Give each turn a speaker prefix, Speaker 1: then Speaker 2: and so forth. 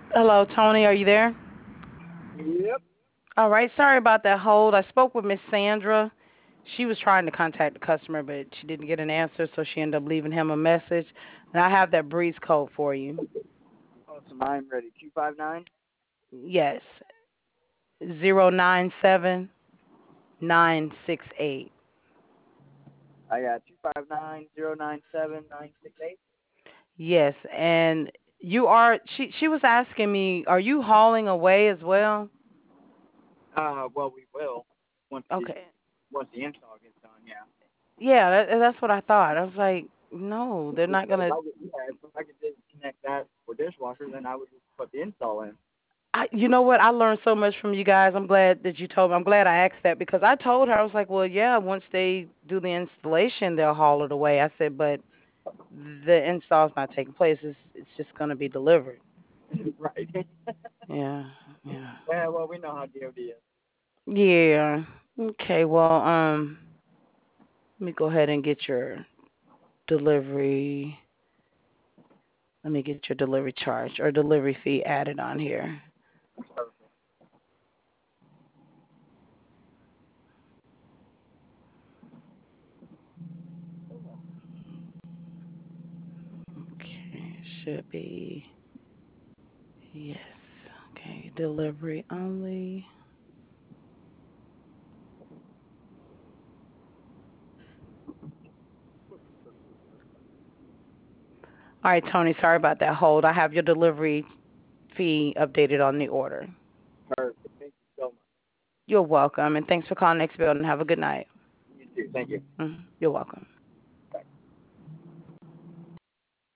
Speaker 1: Hello, Tony. Are you there?
Speaker 2: Yep.
Speaker 1: All right. Sorry about that hold. I spoke with Miss Sandra. She was trying to contact the customer, but she didn't get an answer, so she ended up leaving him a message. And I have that breeze code for you.
Speaker 2: Awesome. I'm ready. 259.
Speaker 1: Yes, 097968.
Speaker 2: I got 259 097 968.
Speaker 1: Yes, and you are. She was asking me, are you hauling away as well?
Speaker 2: Well, we will once the
Speaker 1: Okay.
Speaker 2: once the install gets done. Yeah.
Speaker 1: Yeah, that's what I thought. I was like, no, they're not gonna.
Speaker 2: If I could disconnect that for dishwasher, then I would just put the install in.
Speaker 1: You know what? I learned so much from you guys. I'm glad that you told me. I'm glad I asked that because I told her I was like, well, yeah, once they do the installation, they'll haul it away. I said, but the install's not taking place. It's just gonna be delivered.
Speaker 2: Right.
Speaker 1: Yeah, yeah,
Speaker 2: Yeah. Well, we know how DoD is.
Speaker 1: yeah. Okay, well, let me go ahead and get your delivery. Let me get your delivery charge or delivery fee added on here.
Speaker 2: Perfect.
Speaker 1: Okay, should be yes. Okay, delivery only. All right, Tony, sorry about that hold. I have your delivery fee updated on the order.
Speaker 2: Perfect. Thank you so much.
Speaker 1: You're welcome, and thanks for calling Next Building. Have a good night.
Speaker 2: You too. Thank you.
Speaker 1: You're welcome.